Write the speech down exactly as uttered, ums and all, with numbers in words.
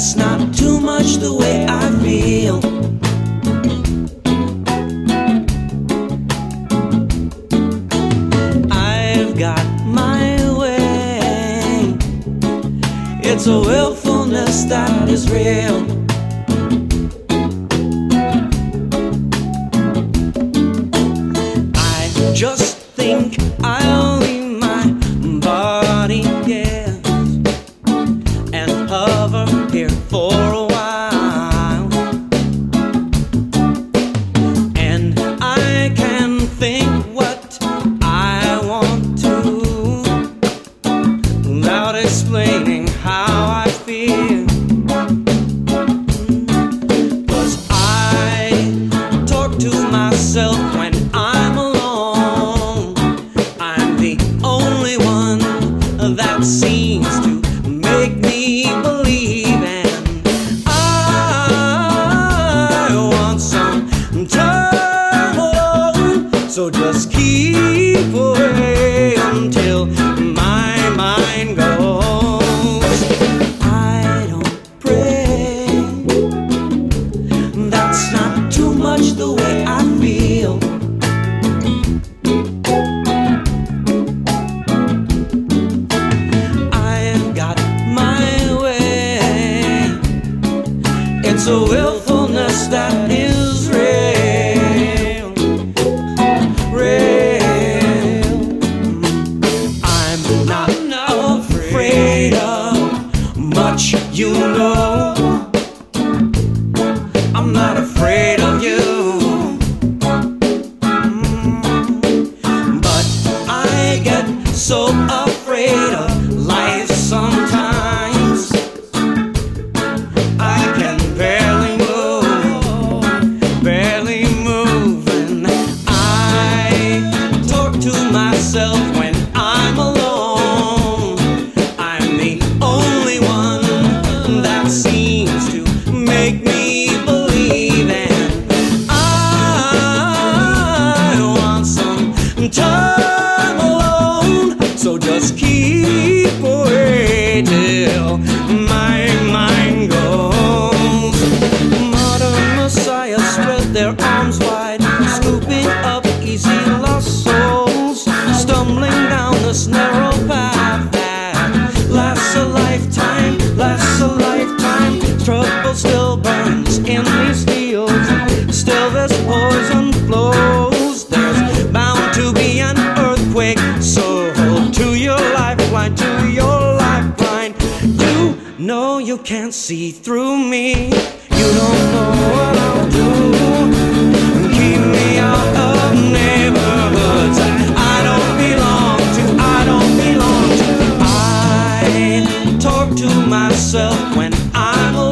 That's not too much the way I feel. I've got my way. It's a willfulness that is real. I just think I'll leave my body, yes, and hover here for a while, and I can think what I want to without explaining how I feel. 'Cause I talk to myself when I'm alone. I'm the only one that seems to make me believe, and I want some time alone. So just keep away until my mind goes. I don't pray. That's not too much the way I feel. I've got my way. It's a willfulness that is real, real. I'm not afraid of much, you know. I'm not afraid of you. But I get so afraid of life sometimes. I can barely move, barely move, and I talk to myself when I'm alone. I'm the only one that seems to make me believe, and I want some time alone. So just keep away till my mind goes. Modern Messiah spread their arms wide, scooping up easy lost souls, stumbling down this narrow path that lasts a lifetime, lasts a lifetime. Trouble still burns in these fields, still this poison flows. There's bound to be an earthquake, so hold to your lifeline, to your lifeline. You know you can't see through me. You don't know what I'll do. Keep me out of neighborhoods I don't belong to, I don't belong to. I talk to myself when I'm alone.